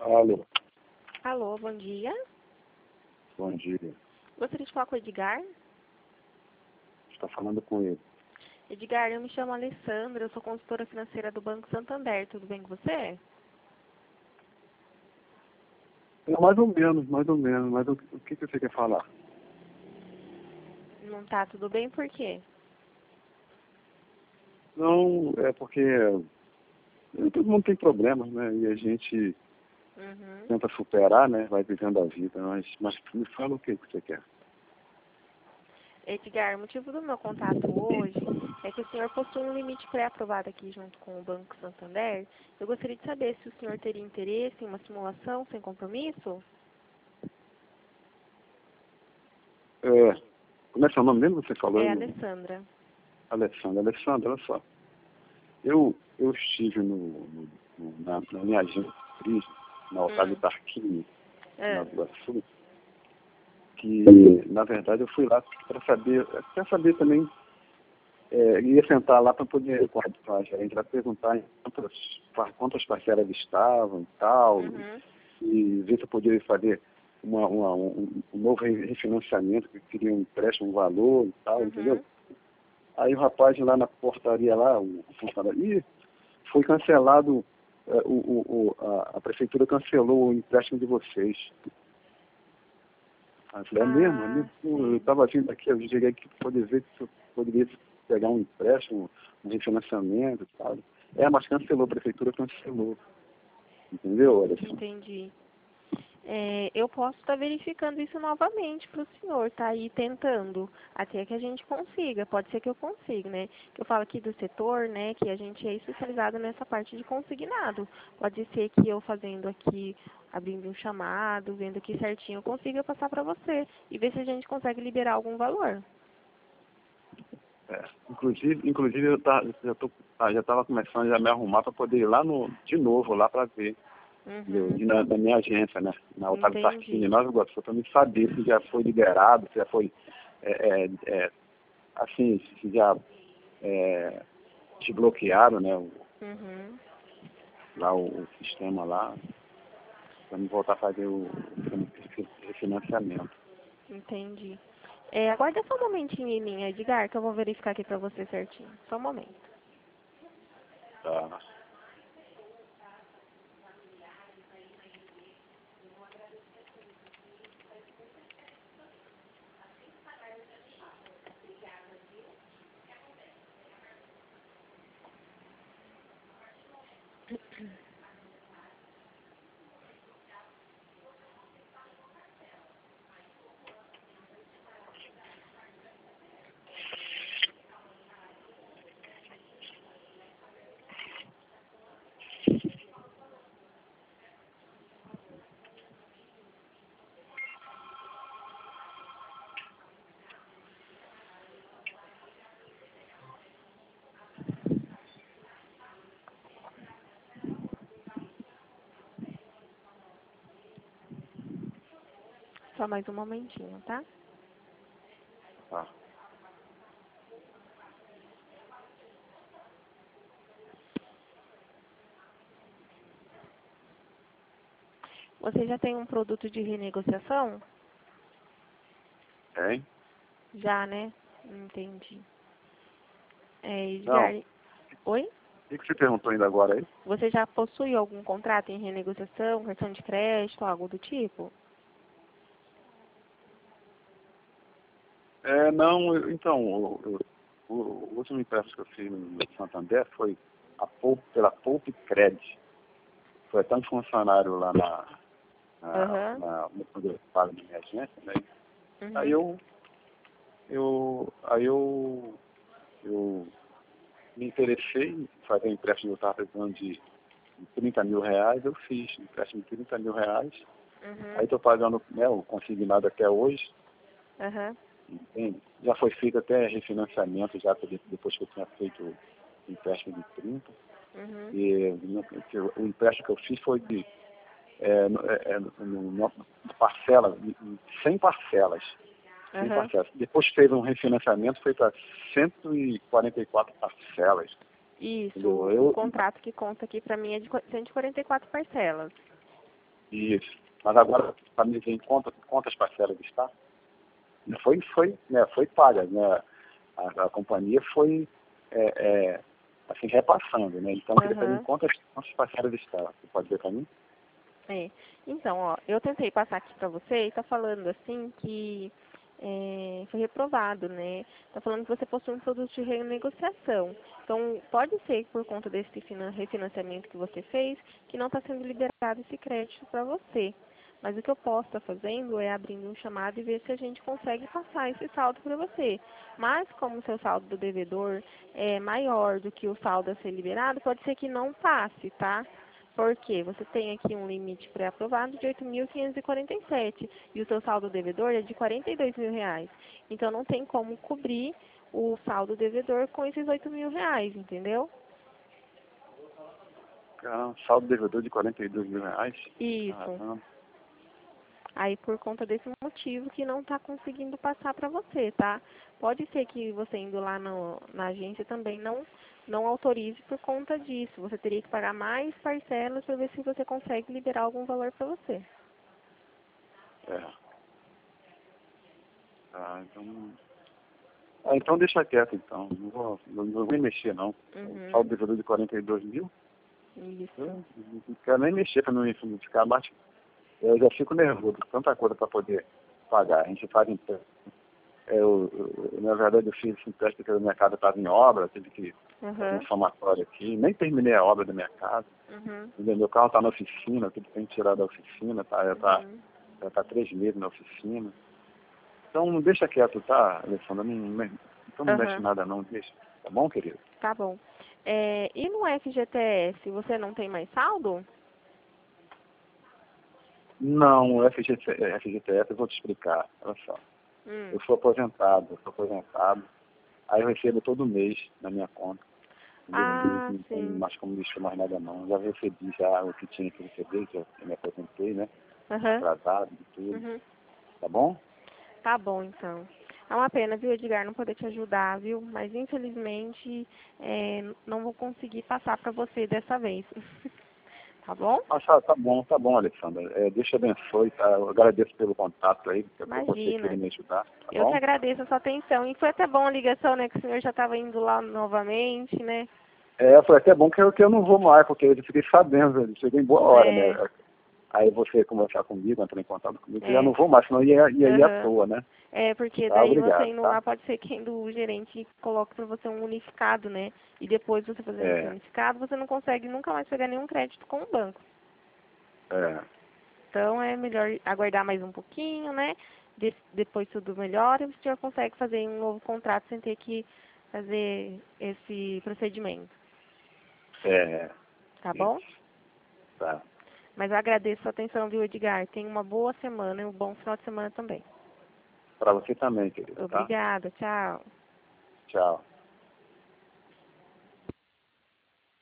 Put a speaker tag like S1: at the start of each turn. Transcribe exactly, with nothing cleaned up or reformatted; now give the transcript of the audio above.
S1: Alô,
S2: Alô, bom dia.
S1: bom dia.
S2: Gostaria de falar com o Edgar.
S1: Está falando com ele.
S2: Edgar, eu me chamo Alessandra, eu sou consultora financeira do Banco Santander. Tudo bem com você?
S1: É, mais ou menos, mais ou menos. Mas o, o que, que você quer falar?
S2: Não tá tudo bem, por quê?
S1: Não, é porque é, todo mundo tem problemas, né? E a gente
S2: Uhum.
S1: tenta superar, né? Vai vivendo a vida. Mas, mas me fala o que, que você quer.
S2: Edgar, o motivo do meu contato hoje é que o senhor possui um limite pré-aprovado aqui junto com o Banco Santander. Eu gostaria de saber se o senhor teria interesse em uma simulação sem compromisso?
S1: É, como é seu nome mesmo? Você falou?
S2: É,
S1: Eu não-
S2: Alessandra.
S1: Alessandra. Alessandra, olha só. Eu, eu estive no, no, no- na, na minha agência de crise, na Otávio
S2: Hum.
S1: Tarquini, na
S2: Ah,
S1: Vila Sul, que, na verdade, eu fui lá para saber, para saber também, é, ia sentar lá para poder, com a, com a gerente, para perguntar em quantas, pa- quantas parcelas estavam e tal,
S2: uhum.
S1: e ver se eu poderia fazer uma, uma, um, um novo re- refinanciamento, que queria um empréstimo, um valor e tal, entendeu?
S2: Uhum.
S1: Aí o rapaz lá na portaria lá, o funcionário, e foi cancelado, é, o, o, o- a, a prefeitura cancelou o empréstimo de vocês. Aí eu falei, é mesmo? É
S2: Ah,
S1: mesmo? Pô, eu
S2: sim.
S1: estava vindo aqui, eu cheguei aqui para poder ver se eu poderia pegar um empréstimo, um refinanciamento e tal. É, mas cancelou, a prefeitura cancelou. Entendeu? Olha só.
S2: Entendi. É, eu posso estar verificando isso novamente para o senhor, tá aí tentando, até que a gente consiga, pode ser que eu consiga, né? Que eu falo aqui do setor, né, que a gente é especializado nessa parte de consignado. Pode ser que eu fazendo aqui, abrindo um chamado, vendo aqui certinho, eu consiga passar para você e ver se a gente consegue liberar algum valor.
S1: É. Inclusive, inclusive eu tá, já tô, ah, já estava começando já a me arrumar para poder ir lá no, de novo, lá para ver. Entendeu?
S2: Uhum,
S1: E na, na minha agência, né? Na Otávio Tarquini,
S2: entendi.
S1: Nova Iguaçu, para me saber se já foi liberado, se já foi, é, é, é, assim, se já é, desbloquearam, né? O,
S2: Uhum,
S1: lá o, o sistema lá, para me voltar a fazer o, o refinanciamento.
S2: entendi. É, aguarda só um momentinho em linha, Edgar, que eu vou verificar aqui para você certinho. Só um momento.
S1: Tá?
S2: Só mais um momentinho, tá?
S1: Tá.
S2: Você já tem um produto de renegociação?
S1: Tem?
S2: Já, né? Entendi. É,
S1: Não.
S2: Edgar, oi?
S1: O que que você perguntou ainda agora aí?
S2: Você já possui algum contrato em renegociação, cartão de crédito, algo do tipo?
S1: É, não, eu- então, o, o, o último empréstimo que eu fiz no Santander foi a Poup, pela Poupe Credit. Foi até um funcionário lá na, na,
S2: Aham.
S1: na, no quando eu pago na minha agência, né? Aí
S2: Uhum.
S1: eu, eu, aí eu, eu me interessei em fazer um empréstimo, eu estava precisando de trinta mil reais, eu fiz um empréstimo de trinta mil reais. Aí
S2: Uhum.
S1: estou pagando, né, o consignado até hoje,
S2: Aham.
S1: entende? Já foi feito até refinanciamento, já depois que eu tinha feito o empréstimo de trinta.
S2: Uhum.
S1: E o empréstimo que eu fiz foi de é, é, no, parcela, cem parcelas. cem
S2: Aham.
S1: parcelas. Depois fez um refinanciamento, foi para cento e quarenta e quatro parcelas.
S2: Isso,
S1: Entendeu?
S2: o, o
S1: Eu,
S2: contrato que conta aqui pra mim é de qu- cento e quarenta e quatro parcelas.
S1: Isso. Mas agora, para me ver em conta, quantas parcelas está, foi, foi, né, foi paga, né? A, a companhia foi é, é, assim, repassando, né? Então, eu queria saber em
S2: Aham.
S1: quantas, quantas parcelas está. Você pode ver para mim?
S2: É. Então, ó, eu tentei passar aqui para você e tá falando assim que é, foi reprovado, né? Tá falando que você possui um produto de renegociação. Então, pode ser que por conta desse finan- refinanciamento que você fez, que não está sendo liberado esse crédito para você. Mas o que eu posso estar fazendo é abrindo um chamado e ver se a gente consegue passar esse saldo para você. Mas como o seu saldo do devedor é maior do que o saldo a ser liberado, pode ser que não passe, tá? Porque você tem aqui um limite pré-aprovado de oito mil quinhentos e quarenta e sete e o seu saldo devedor é de quarenta e dois mil reais. Então não tem como cobrir o saldo devedor com esses oito mil reais, entendeu?
S1: Caramba, saldo devedor de quarenta e dois mil reais?
S2: Isso.
S1: Caramba.
S2: Aí por conta desse motivo que não está conseguindo passar para você, tá? Pode ser que você indo lá no, na agência também não, não autorize por conta disso. Você teria que pagar mais parcelas para ver se você consegue liberar algum valor para você.
S1: É. Ah, então... Ah, então deixa quieto, então. Não vou, não, não vou nem mexer, não.
S2: Uhum.
S1: Saldo devedor de quarenta e dois mil?
S2: Isso.
S1: Eu não quero nem mexer para não não ficar mais. Eu já fico nervoso, tanta coisa para poder pagar. A gente faz em pé. Eu, eu, na verdade, eu fiz um teste porque a minha casa estava em obra, tive que fazer
S2: Uhum.
S1: um somatório aqui. Nem terminei a obra da minha casa.
S2: Uhum.
S1: Entendeu? Meu carro está na oficina, tudo tem que tirar da oficina, tá? Já está
S2: Uhum.
S1: já tá três meses na oficina. Então, não deixa quieto, tá, Alessandra? Não, não, então não mexe
S2: Uhum.
S1: nada, não. Deixa. Tá bom, querido?
S2: Tá bom. É, e no F G T S, você não tem mais saldo?
S1: Não, o F G T S, eu vou te explicar. Olha só.
S2: Hum.
S1: Eu sou aposentado, eu sou aposentado. Aí eu recebo todo mês na minha conta. Entendeu? Não,
S2: Ah,
S1: não tem
S2: sim.
S1: mais como mexer mais nada, não. Já recebi já o que tinha que receber, já me aposentei, né?
S2: Uhum.
S1: Atrasado e tudo.
S2: Uhum.
S1: Tá bom?
S2: Tá bom, então. É uma pena, viu, Edgar, não poder te ajudar, viu? Mas infelizmente é, não vou conseguir passar para você dessa vez. Tá bom?
S1: Ah, tá, tá bom, tá bom, Alessandra. É, Deus te abençoe, tá? Eu agradeço pelo contato aí, por você querer
S2: Imagina.
S1: me ajudar, tá
S2: Eu que
S1: bom?
S2: agradeço a sua atenção. E foi até bom a ligação, né? Que o senhor já estava indo lá novamente, né?
S1: É, foi até bom que eu, que eu não vou mais, porque eu fiquei sabendo, eu cheguei em boa hora, né?
S2: É,
S1: Aí você conversar comigo, entrar em contato comigo, eu já
S2: é.
S1: não vou mais, senão ia, ia ir à
S2: Aham.
S1: toa, né?
S2: É, porque
S1: Tá,
S2: daí você
S1: obrigado,
S2: indo
S1: tá?
S2: lá pode ser que indo o gerente coloque para você um unificado, né? E depois você fazendo esse
S1: É,
S2: unificado, você não consegue nunca mais pegar nenhum crédito com o banco.
S1: é,
S2: Então é melhor aguardar mais um pouquinho, né? De- depois tudo melhora e o senhor consegue fazer um novo contrato sem ter que fazer esse procedimento,
S1: é,
S2: tá bom?
S1: isso, tá.
S2: Mas eu agradeço a atenção, viu, Edgar? Tenha uma boa semana e um bom final de semana também.
S1: Pra você também, querido, tá?
S2: Obrigada, tchau.
S1: Tchau.